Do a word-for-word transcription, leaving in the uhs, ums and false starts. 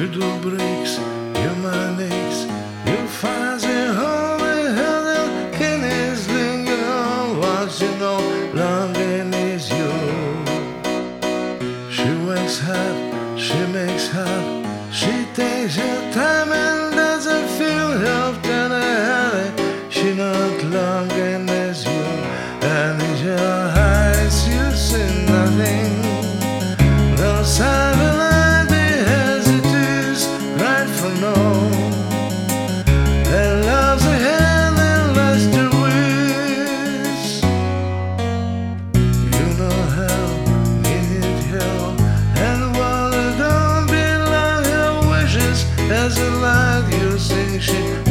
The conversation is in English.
You do breaks, you manix, you find a home in hell, can easily go. What you know, longing is you. She wakes up, she makes up, she takes her time and doesn't feel help to the hell. She not longing as you, and in your eyes you see nothing. No sign of light, as it is right for no. And love's a hand and lost the wish. You know how, need help, and while it don't belong, her wishes as a light you sing, she